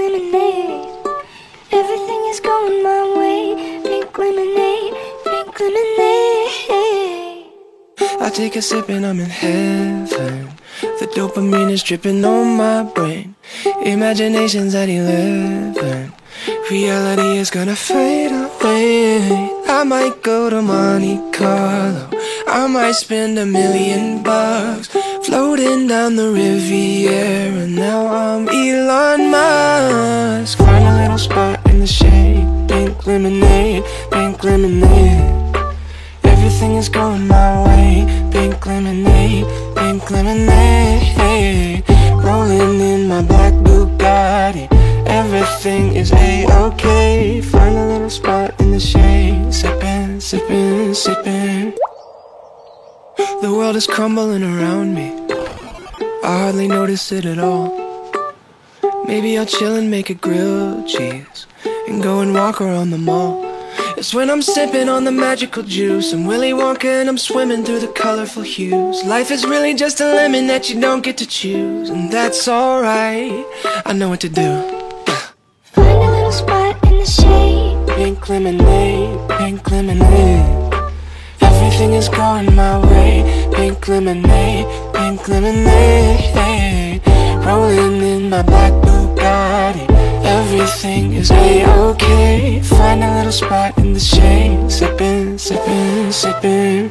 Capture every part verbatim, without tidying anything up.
lemonade. Everything is going my way. Pink lemonade, pink lemonade. I take a sip and I'm in heaven. The dopamine is dripping on my brain. Imagination's at eleven. Reality is gonna fade away. I might go to Monte Carlo. I might spend a million bucks floating down the Riviera. Now I'm Elon Musk. Find a little spot in the shade. Pink lemonade, pink lemonade. Everything is going my way. Pink lemonade, pink lemonade. Rolling in my black Bugatti. Everything is a-okay. Find a little spot in the shade. Sipping, sipping, sipping. The world is crumbling around me. I hardly notice it at all. Maybe I'll chill and make a grilled cheese and go and walk around the mall. It's when I'm sipping on the magical juice. I'm Willy Wonka and I'm swimming through the colorful hues. Life is really just a lemon that you don't get to choose, and that's alright. I know what to do. Find a little spot in the shade. Pink lemonade, pink lemonade. Everything is going my way. Pink lemonade, pink lemonade. Rolling in my black Bugatti. Everything is a-okay. Find a little spot in the shade. Sipping, sipping, sipping.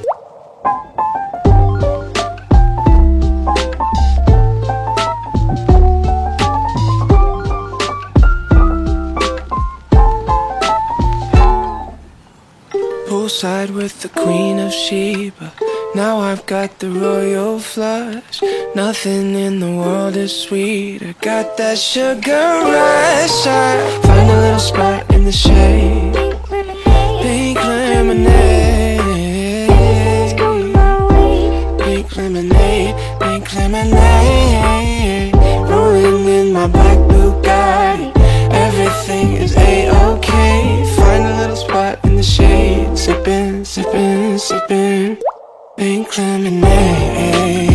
Poolside with the Queen of Sheba. Now I've got the royal flush. Nothing in the world is sweeter. Got that sugar rush. I find a little spot in the shade. Pink lemonade. Pink lemonade, pink lemonade. Rolling in my black Bugatti. Everything is a-okay. Find a little spot in the shade. Sipping, sipping, sipping. Pink lemonade.